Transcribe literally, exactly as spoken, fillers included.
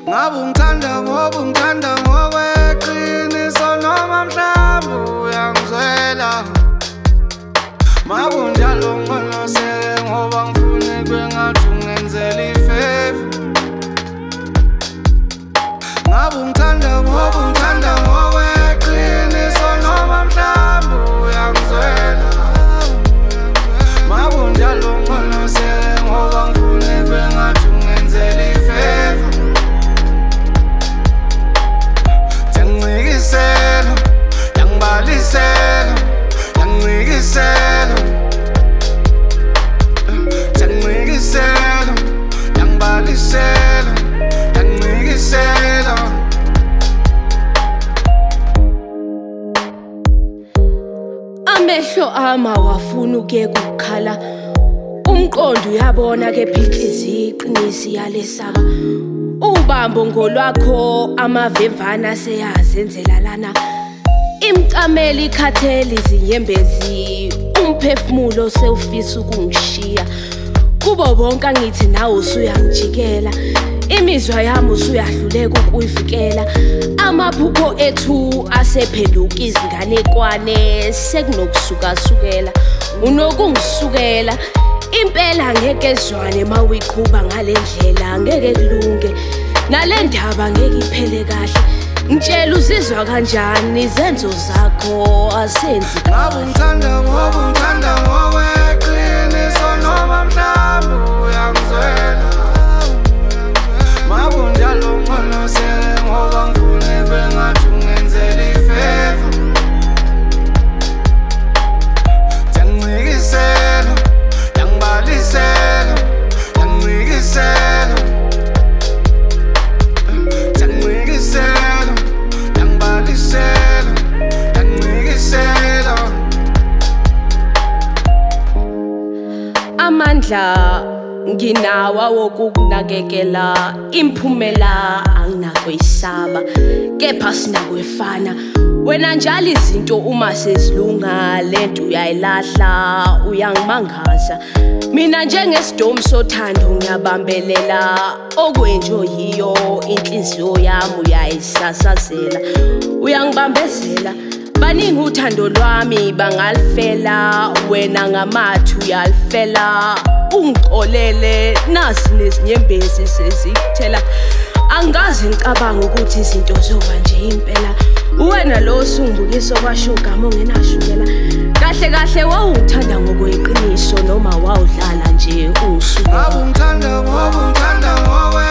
Ngabe ungithanda ngoba ungithanda ngokweqiniso noma mhlawumbe uyangizwela. Ngabe unjalo nginoseke ngoba ngifuna kwengathi ungenzela ifavor. Ngabe ungithanda ngoba ungithanda ngokweqiniso noma mhlawumbe uyangizwela. Ngabe unjalo nginoseke ngoba ngifuna kwengathi ungenzela ifavor. Yangicikisela, yangibalisela, yangicikisela. Yangicikisela, yangibalisela, yangicikisela. Amehlo ama wafuna ukuyeka ukukhala, umqondo uyabona ke phitlizi iqinisi yalesaka. Ubambo ngolwakho amavemvana seyazenzela lana, imcameli ikhatheli izinyembezi, umphefumulo sewufisa ukungishiya. Kubo bonke angithi nawe usuyangijikela, imizwa yami usuyahluleka ukuyivikela. Amaphupho ethu asephenduka izinganekwane, sekunokusukasukela, unokungisukela. Impela ngeke ezwane mawuyiqhuba ngale ndlela, ngeke kulunge nale ndaba ngeke iphele kahle. Ngitshela uzizwa kanjani, izenzo zakho asenzi kahle. Ngabe ungithanda ngoba ungithanda ngokweqiniso noma mhlawumbe uyangizwela. Ngabe unjalo nginoseke ngoba ngifuna kwengathi ungenzela ifavor. Yangicikisela, yangibalisela, yangicikisela. Yangicikisela, yangibalisela, yangicikisela. Amandla nginawa wokukunakekela, imphumela anginakuyisaba, kepha sinakwefana. Wena njalo izinto uma sezilunga lento uyayilahla, uyangimangaza. Mina njengesidomu sothando ngiyabambelela, okwenjoyiyo inhliziyo yami uyayisasazela, uyangibambezela. Baningi uthando lwami bangalifela, wena ngamathu uyalifela. Ungixolele nasi nezinyembezi sezikuthela, angazi ngicabanga ukuthi izinto zoba nje impela. Wena lo usungibukisa kwashugama ongenashukela, kahle kahle wawungithanda ngokweqiniso noma wawudlala nje ungisukela. Ngabe ungithanda ngoba ungithanda ngokwe